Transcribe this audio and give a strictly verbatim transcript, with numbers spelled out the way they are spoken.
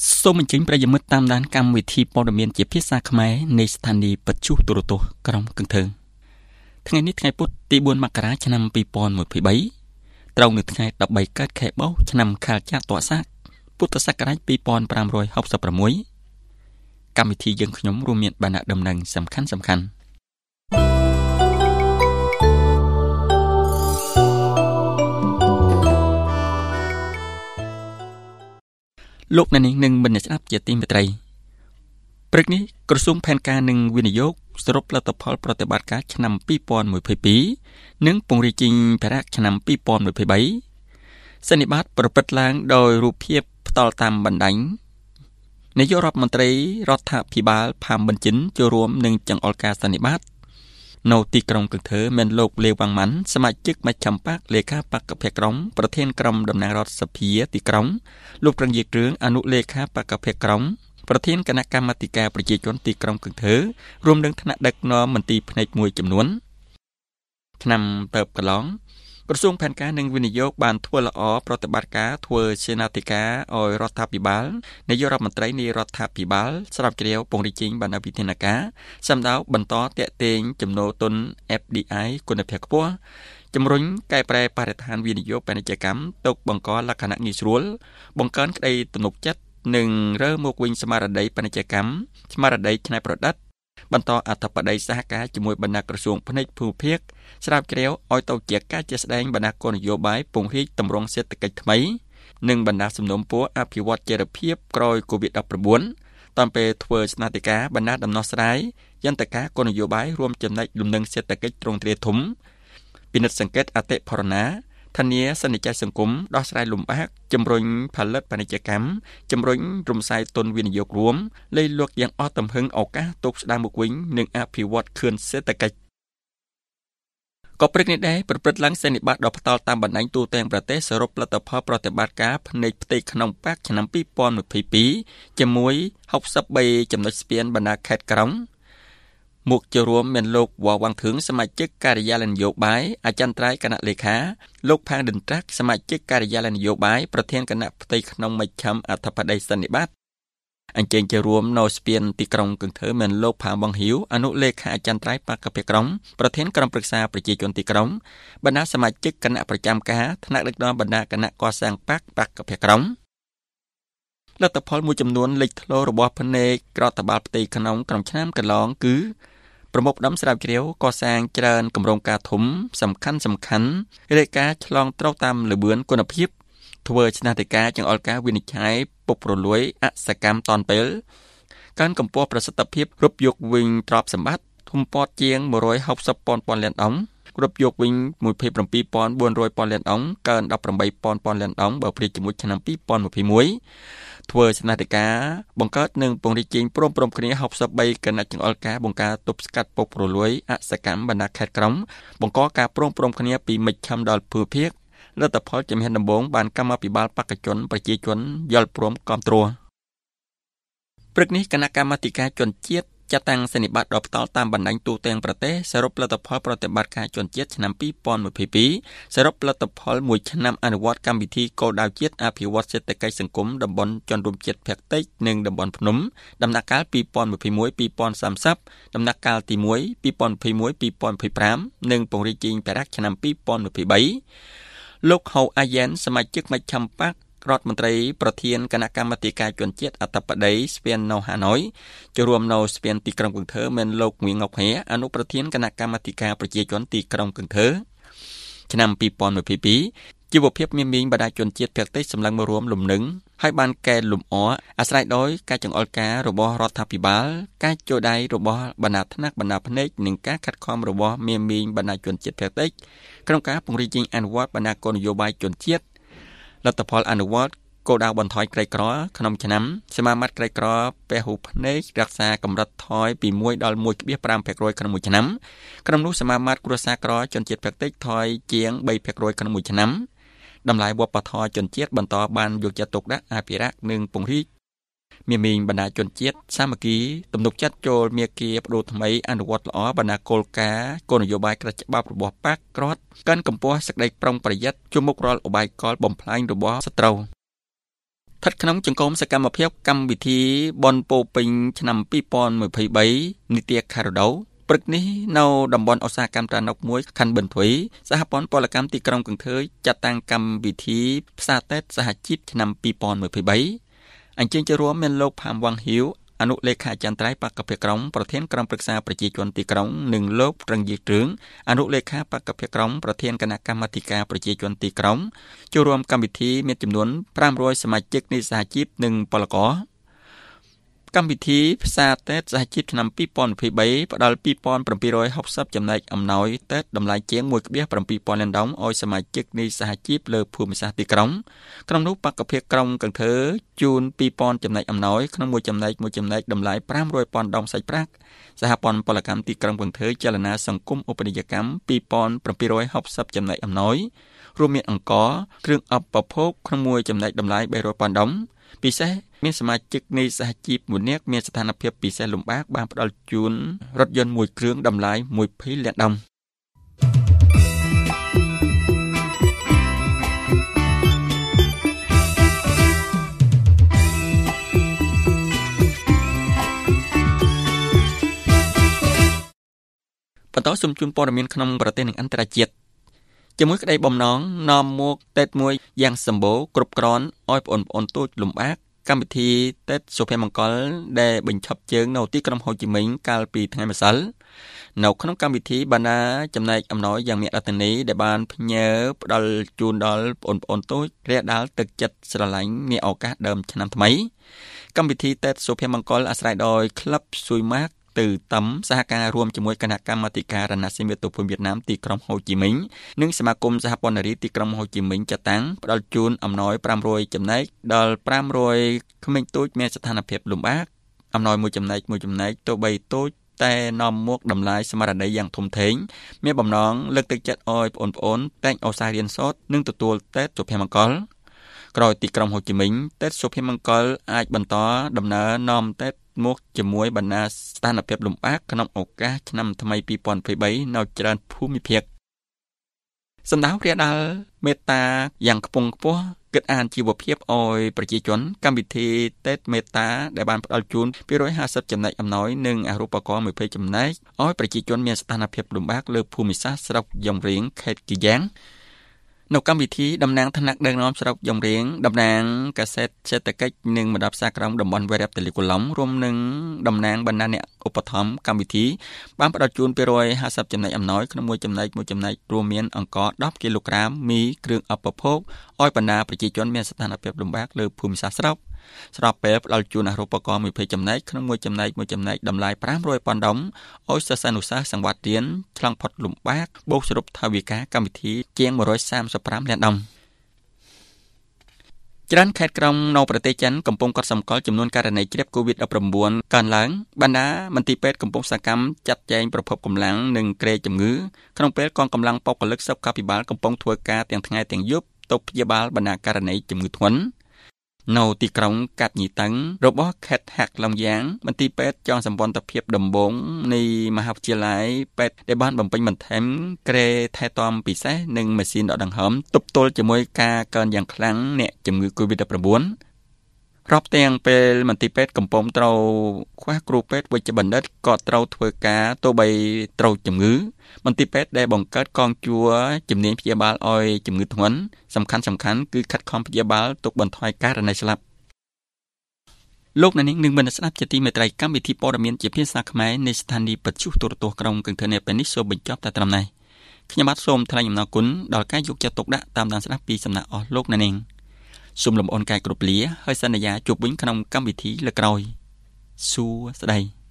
សូមអញ្ជើញប្រិយមិត្តតាមដានកម្មវិធីព័ត៌មានជាភាសាខ្មែរនៃស្ថានីយ៍បទទូរទស្សន៍ក្រុងកឹងធើងថ្ងៃនេះថ្ងៃពុធទីបួនមករាឆ្នាំពីរពាន់ยี่สิบสามត្រូវនៅថ្ងៃដប់បីកើតខែបោះឆ្នាំខាលចត្វាស័កពុទ្ធសករាជពីរពាន់ប្រាំរយហកសិបប្រាំមួយកម្មវិធីយើងខ្ញុំរួមមានបណ្ណាដំណឹងសំខាន់សំខាន់លោកអ្នកនាងនឹងមិនស្ដាប់ជាទីមេត្រីព្រឹកនេះក្រសួងផែនការនិងវិនិយោគសរុបលទ្ធផលប្រតិបត្តិការឆ្នាំពីរពាន់ยี่สิบสองនិងពង្រីកជីងភារៈឆ្នាំពីរពាន់ยี่สิบสามសន្និបាតប្រព្រឹត្តឡើងដោយរូបភាពផ្ទាល់តាមបណ្ដាញនាយករដ្ឋមន្ត្រីរដ្ឋាភិបាលផាមប៊ិនជីនចូលរួមនឹងចង្អុលការសន្និបាតនៅទីក្រុងកឹងធើមានលោកលេវវ៉ាន់ម៉ាន់សមាជិកមជ្ឈមបកលេខាបកភៈក្រុងប្រធានក្រុមតំណាងរដ្ឋសភាទីក្រុងលោកប្រងយាគ្រឿងអនុលេខាបកភៈក្រុងប្រធានគណៈកម្មាធិការប្រជាជនទីក្រុងកឹងធើរួមនឹងថ្នាក់ដឹកនាំមន្ទីរផ្នែកមួយចំនួនឆ្នាំទៅកន្លងក្រសួងផែនការនិងវិនិយោគបានធ្វើល្អប្រតិបត្តិការធ្វើសេនាធិការឲ្យរដ្ឋាភិបាលនាយករដ្ឋមន្ត្រីនៃរដ្ឋាភិបាលស្របជ្រាវពង្រីកជីងបណ្ដាវិធានការសម្ដៅបន្តតាក់ទាញចំណូលទុន เอฟ ดี ไอ គុណភាពខ្ពស់ជំរុញកែប្រែបរិស្ថានវិនិយោគពាណិជ្ជកម្មទុកបង្កលក្ខណៈងាយស្រួលបង្កើនក្តីទំនុកចិត្តនិងរើមកវិញស្មារតីពាណិជ្ជកម្មស្មារតីច្នៃប្រឌិតបន្តអត្ថបទសហការជាមួយបណ្ដាក្រសួងផ្នែកភូមិភាគស្រាវជ្រាវឲ្យទៅជាការជាស្ដែងបណ្ដាគោលនយោបាយពង្រីកតម្រង់សេដ្ឋកិច្ចថ្មីនិងបណ្ដាសំណុំពរអភិវឌ្ឍចីរភាពក្រោយ កូវីដ ដប់ប្រាំបួន តាមពេលធ្វើស្នាដិកាបណ្ដាដំណោះស្រាយយន្តការគោលនយោបាយរួមចំណែកលំនឹងសេដ្ឋកិច្ចទ្រង់ទ្រាយធំពិនិត្យសង្កេតអតិផរណាធានាសន្និចសង្គមដោះស្រាយលំបាកជំរុញផលិតពាណិជ្ជកម្មជំរុញរំសាយទុនវិនិយោគរួមលៃលក់យ៉ាងអស់ទំហឹងឱកាសទុកស្ដារមកវិញនិងអភិវឌ្ឍខឿនសេដ្ឋកិច្ចក៏ព្រឹកនេះដែរប្រព្រឹត្តឡើងសន្និបាតដ៏ផ្ទាល់តាមបណ្ដាញទូទាំងប្រទេសសរុបលទ្ធផលប្រតិបត្តិការផ្នែកផ្ទៃក្នុងបកឆ្នាំពីរពាន់ยี่สิบสองជាមួយหกสิบสามចំណុចស្ពានបណ្ដាខេត្តក្រុងមុខចូលរួមមានលោកវ៉ាវ៉ាងធឿងសមាជិកការិយាល័យនយោបាយអចិន្ត្រៃយ៍គណៈលេខាលោកផាងដិនត្រាក់សមាជិកការិយាល័យនយោបាយប្រធានគណៈផ្ទៃក្នុងមជ្ឈមអធិបតីសន្និបាតអញ្ជើញចូលរួមនៅស្ពានទីក្រុងកឹងធើមានលោកផាងបងហ៊ីវអនុលេខាអចិន្ត្រៃយ៍បកភៈក្រុងប្រធានក្រុមប្រឹក្សាប្រជាជនទីក្រុងបណ្ដាសមាជិកគណៈប្រចាំការថ្នាក់ដឹកនាំបណ្ដាគណៈកសាងបកបកភៈក្រុងលទ្ធផលមួយចំនួនលេចធ្លោរបស់ផ្នែករដ្ឋបាលផ្ទៃក្នុងក្នុងឆ្នាំកន្លងគឺប្រមុខដំស្រាវជ្រាវកសាងច្រើនគម្រោងការធំសំខាន់សំខាន់រាយការណ៍ឆ្លងត្រូវតាមលបឿនគុណភាពធ្វើស្នាដិកាចង្អុលការវិនិច្ឆ័យពុករលួយអសកម្មតនពេលកើនកម្ពស់ប្រសិទ្ធភាពរົບយកវិញទ្រព្យសម្បត្តិធំព័ទ្ធជាងmột trăm sáu mươiពាន់ពាន់លានដុល្លាររົບយកវិញยี่สิบเจ็ดพันสี่ร้อยពាន់លានដុល្លារកើនสิบแปดពាន់ពាន់លានដុល្លារបើប្រៀបជាមួយឆ្នាំពីរពាន់ยี่สิบเอ็ดធ្វើស្នាដិកាបង្កើតនិងពង្រីកជីងព្រមព្រំគ្នាหกสิบสามគណៈចង្អុលការបង្ការទប់ស្កាត់ពុករលួយអសកម្មបណ្ដាខេត្តក្រុងបង្កការព្រមព្រំគ្នាពីមជ្ឈមដល់ភូមិភាគលទ្ធផលជំហានដំបូងបានកម្មាភិបាលបកជនប្រជាជនយល់ព្រមគាំទ្រព្រឹកនេះគណៈកម្មាធិការជនជាតិចាត់តាំងសន្និបាតដ៏ផ្ទាល់តាមបណ្ដាញទូទាំងប្រទេសសរុបលទ្ធផលប្រតិបត្តិការជនជាតិឆ្នាំពីរពាន់ยี่สิบสองសរុបលទ្ធផលមួយឆ្នាំអនុវត្តកម្មវិធីគោលដៅជាតិអភិវឌ្ឍសេដ្ឋកិច្ចសង្គមតំបន់ជនរួមជាតិភាគតិចនិងតំបន់ភ្នំដំណាក់កាលពីរពាន់ยี่สิบเอ็ด ពីរពាន់សាមសិបដំណាក់កាលទីមួយ ពីរពាន់ยี่สิบเอ็ด ពីរពាន់ยี่สิบห้าនិងពង្រីកជីងភារៈឆ្នាំពីរពាន់ยี่สิบสามលោកហៅអាយ៉ែនសមាជិកមជ្ឈមបករដ្ឋមន្ត្រីប្រធានគណៈកម្មាធិការជនជាតិអធិបតីស្ពាននៅហាណូយចូលរួមនៅស្ពានទីក្រុងកឹងធើមានលោកងៀងង៉ុកហេអនុប្រធានគណៈកម្មាធិការប្រជាជនទីក្រុងកឹងធើឆ្នាំពីរពាន់ยี่สิบสองជីវភាពមានមីងបណ្ដាជនជាតិភាគតិចសម្លឹងមករួមលំនឹងហើយបានកែលំអអាស្រ័យដោយការចង្អុលការរបស់រដ្ឋាភិបាលការចូលដៃរបស់បណ្ដាថ្នាក់បណ្ដាផ្នែកនិងការខិតខំរបស់មានមីងបណ្ដាជនជាតិភាគតិចក្នុងការពង្រីកជីងអនុវត្តបណ្ដាគោលនយោបាយជនជាតិលទ្ធផលអនុវត្តគោលដៅបន្ថយក្រីក្រក្នុងឆ្នាំសមាមាត្រក្រីក្រពហុភ្នែករក្សាកម្រិតថយពីមួយដល់មួយភាគ5%ក្នុងមួយឆ្នាំក្នុងនោះសមាមាត្រគ្រួសារក្រជនជាតិភាគតិចថយជាង3%ក្នុងមួយឆ្នាំតម្លៃវប្បធម៌ជនជាតិបន្តបានយកចិត្តទុកដាក់អភិរក្សនិងពង្រីកមានមីងបណ្ដាជនជាតិសាមគ្គីទំនុកចិត្តចូលមាគ៌ាបដូរថ្មីអនុវត្តល្អបណ្ដាគោលការណ៍គោលនយោបាយក្រឹតច្បាប់របស់បករដ្ឋកាន់កម្ពស់សេចក្តីប្រុងប្រយ័ត្នជួមុខរាល់ឧបាយកលបំផ្លាញរបស់សត្រូវថិតក្នុងចង្កូមសកម្មភាពកម្មវិធីបនពោពេញឆ្នាំពីរពាន់ยี่สิบสามនីតិខារ៉ូដូព្រឹកនេះនៅតំបន់ឧស្សាហកម្មត្រាណុកមួយខណ្ឌប៊ិនទ្វីសហព័ន្ធពលកម្មទីក្រុងកន្ទើយចាត់តាំងកម្មវិធីផ្សារតេតសហជីពឆ្នាំពីរពាន់ยี่สิบสามអញ្ជើញចូលរួមមានលោកផាមវ៉ាងហ៊ីវអនុលេខាចន្ទ្រៃបកភិក្រមប្រធានក្រុមប្រឹក្សាប្រជាជនទីក្រុងនិងលោករងយីគ្រឿងអនុលេខាបកភិក្រមប្រធានគណៈកម្មាធិការប្រជាជនទីក្រុងចូលរួមកម្មវិធីមានចំនួនfive hundredសមាជិកនៃសហជីពនិងពលករកម្មវិធីផ្សារតេតសហជីពឆ្នាំពីរពាន់ยี่สิบสามផ្ដល់two thousand seven hundred sixtyចំណែកអំណោយតេតតម្លៃជាងone point seven thousandលានដុល្លារឲ្យសមាជិកនៃសហជីពលើភូមិសាស្ត្រទីក្រុងក្នុងនោះបកភិក្រុងកន្ទើជូនtwo thousandចំណែកអំណោយក្នុងមួយចំណែកមួយចំណែកតម្លៃfive hundred thousandដុល្លារសាច់ប្រាក់សហព័ន្ធពលកម្មទីក្រុងកន្ទើចលនាសង្គមឧបនីយកម្មtwo thousand seven hundred sixtyចំណែកអំណោយរួមមានអង្គគ្រឿងអបភោគក្នុងមួយចំណែកតម្លៃthree hundred thousandដុល្លារពិសេសមានសមាជិកនៃសហជីពមួយនាក់មានស្ថានភាពពិសេសលំបាកបានផ្ដល់ជូនរថយន្តមួយគ្រឿងតម្លៃtwentyលានដុល្លារបន្តសូមជូនព័ត៌មានក្នុងប្រទេសនិងអន្តរជាតិជាមួយក្តីបំណងនាំមកតេតមួយយ៉ាងសម្បូរគ្រប់គ្រាន់ឲ្យបងប្អូនទូចលំបាកកម្មវិធីតេតសុភមង្គលដែលបញ្ឈប់ជើងនៅទីក្រុងហូជីមិញកាលពីថ្ងៃម្សិលនៅក្នុងកម្មវិធីបណ្ណាចំណែកអំណោយយ៉ាងមានអត្ថន័យដែលបានផ្ញើផ្ដល់ជូនដល់បងប្អូនទូចរាលដាលទឹកចិត្តស្រឡាញ់នាឱកាសដើមឆ្នាំថ្មីកម្មវិធីតេតសុភមង្គលអាស្រ័យដោយក្លឹបស៊ុយម៉ាកទៅតំសហការរួមជាមួយគណៈកម្មាធិការរណសិរ្សមាតុភូមិវៀតណាមទីក្រុងហូជីមិញនិងសមាគមសហព័ន្ធនារីទីក្រុងហូជីមិញចាត់តាំងផ្ដល់ជូនអំណោយfive hundredចំណែកដល់five hundredក្មេងតូចមានស្ថានភាពលំបាកអំណោយមួយចំណែកមួយចំណែកទោះបីតូចតែនាំមកតម្លៃស្មារតីយ៉ាងធំធេងមានបំណងលើកទឹកចិត្តឲ្យបងប្អូនតែងឧស្សាហ៍រៀនសូត្រនិងទទួលតេតសុភមង្គលក្រោយទីក្រុងហូជីមិញតេតសុភមង្គលអាចបន្តដំណើរនាំតេតមកជាមួយបណ្ដាស្ថានភាពលំបាកក្នុងឱកាសឆ្នាំថ្មីtwo thousand twenty-threeនៅច្រើនភូមិភាគសម្ដៅរាលដាលមេត្តាយ៉ាងខ្ពង់ខ្ពស់គិតអានជីវភាពឲ្យប្រជាជនកម្មវិធីតេតមេត្តាដែលបានផ្ដល់ជូនtwo hundred fiftyចំណែកអំណោយនិងអារូបករណ៍twentyចំណែកឲ្យប្រជាជនមានស្ថានភាពលំបាកលើភូមិសាស្ត្រស្រុកយ៉ងរៀងខេត្តគីយ៉ាងនៅកម្មវិធីតំណាងថ្នាក់ដឹកនាំស្រុកយ៉ងរៀងតំណាងកាសែតសេដ្ឋកិច្ចនិងបណ្ដាផ្សារក្រមតំបន់វាយរ៉ាប់តេលីកូឡុំរួមនឹងតំណាងបណ្ដាអ្នកឧបត្ថម្ភកម្មវិធីបានផ្ដល់ជូនtwo hundred fiftyចំណែកអំណោយក្នុងមួយចំណែកមួយចំណែករួមមានអង្ករtenគីឡូក្រាមមីគ្រឿងអបភោគឲ្យបណ្ដាប្រជាជនមានស្ថានភាពលំបាកលើភូមិសាស្ត្រស្រុកស្របពេលផ្ដល់ជូនអារូបករណ៍twentyចំណែកក្នុងមួយចំណែកមួយចំណែកតម្លៃfive hundred thousandដុល្លារឲ្យសិស្សានុសិស្សសង្វាតរៀនឆ្លងផុតលំបាកបូកសរុបថវិកាកម្មវិធីជាងone hundred thirty-fiveលានដុល្លារច្រើនខេត្តក្រុងនៅប្រទេសចិនកំពុងកត់សម្គាល់ចំនួនករណីជ្រាប COVID nineteen កើនឡើងបណ្ដាមន្ទីរពេទ្យកំពុងសកម្មចាត់ចែងប្រភពកម្លាំងនិងក្រែជំងឺក្នុងពេលកងកម្លាំងបុគ្គលិកសុខាភិបាលកំពុងធ្វើការទាំងថ្ងៃទាំងយប់ទៅព្យាបាលបណ្ដាករណីជំងឺធ្ងន់នៅទីក្រុងកាត់ញីតឹងរបស់ខេត្តហាក់ឡុងយ៉ាងមន្ទីរពេទ្យចងសម្ព័ន្ធភាពដំបងនៃមហាវិទ្យាល័យពេទ្យដែលបានបំពេញបន្ថែមក្រែថែទាំពិសេសនិងម៉ាស៊ីនដកដង្ហើមទប់ទល់ជាមួយការកើនយ៉ាងខ្លាំងអ្នកជំងឺ COVID nineteen រាប់ទាំងពេលមន្ទីរពេទ្យកំពុងត្រូវខ្វះគ្រូពេទ្យវេជ្ជបណ្ឌិតក៏ត្រូវធ្វើការទោះបីត្រូវជំងឺមន្ទីរពេទ្យដែលបង្កើតកងជួរជំនាញព្យាបាលឲ្យជំងឺធ្ងន់សំខាន់សំខាន់គឺខិតខំព្យាបាលទុកបន្ថយករណីស្លាប់លោកអ្នកនាងនឹងបានស្ដាប់ជាទីមេត្រីកម្មវិធីព័ត៌មានជាភាសាខ្មែរនៃស្ថានីយ៍បទជុះទូរទស្សន៍ក្រុងកឹងធឺនពេលនេះសូមបញ្ចប់តែត្រឹមនេះខ្ញុំបាទសូមថ្លែងអំណរគុណដល់ការយកចិត្តទុកដាក់តាមដានស្ដាប់ពីសំណាក់អស់លោកអ្នកនាងសូមលំអរកាយគ្រប់លាហើយសន្យាជួបវិញក្នុងកម្មវិធីលើកក្រោយសួស្ដី